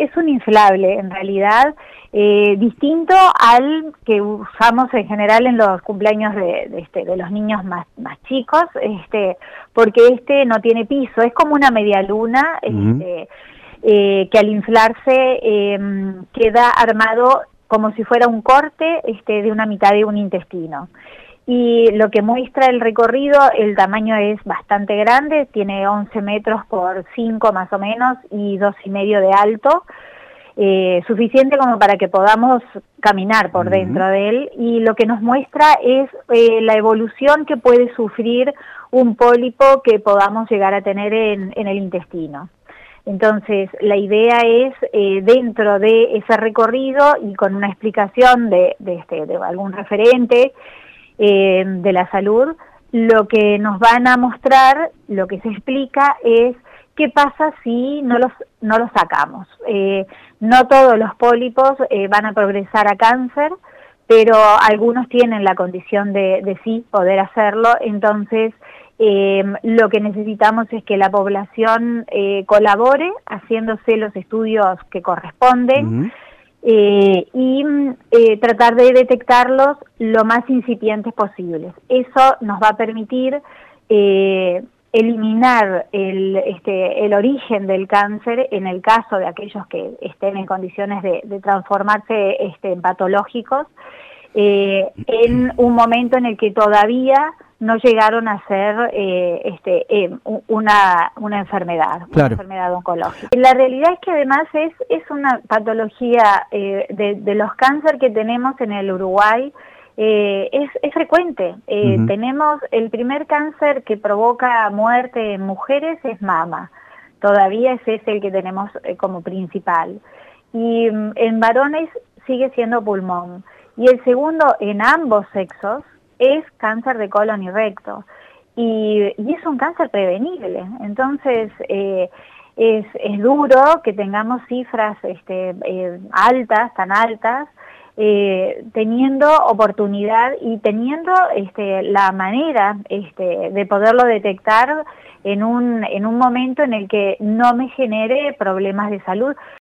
es un inflable, en realidad, distinto al que usamos en general en los cumpleaños de los niños más chicos, porque no tiene piso, es como una media luna, que al inflarse queda armado como si fuera un corte de una mitad de un intestino. Y lo que muestra el recorrido, el tamaño es bastante grande, tiene 11 metros por 5 más o menos y 2,5 de alto, suficiente como para que podamos caminar por dentro de él, y lo que nos muestra es la evolución que puede sufrir un pólipo que podamos llegar a tener en el intestino. Entonces, la idea es, dentro de ese recorrido y con una explicación de algún referente de la salud, lo que nos van a mostrar, lo que se explica es qué pasa si no los sacamos. No todos los pólipos van a progresar a cáncer, pero algunos tienen la condición de sí poder hacerlo, entonces lo que necesitamos es que la población colabore haciéndose los estudios que corresponden y tratar de detectarlos lo más incipientes posibles. Eso nos va a permitir eliminar el origen del cáncer en el caso de aquellos que estén en condiciones de transformarse en patológicos, en un momento en el que todavía no llegaron a ser una enfermedad, una enfermedad oncológica. La realidad es que además es una patología de los cánceres que tenemos en el Uruguay, es frecuente. Tenemos el primer cáncer que provoca muerte en mujeres es mama, todavía ese es el que tenemos como principal, y en varones sigue siendo pulmón, y el segundo en ambos sexos es cáncer de colon y recto, y es un cáncer prevenible. Entonces es duro que tengamos cifras tan altas, teniendo oportunidad y teniendo la manera de poderlo detectar en un momento en el que no me genere problemas de salud.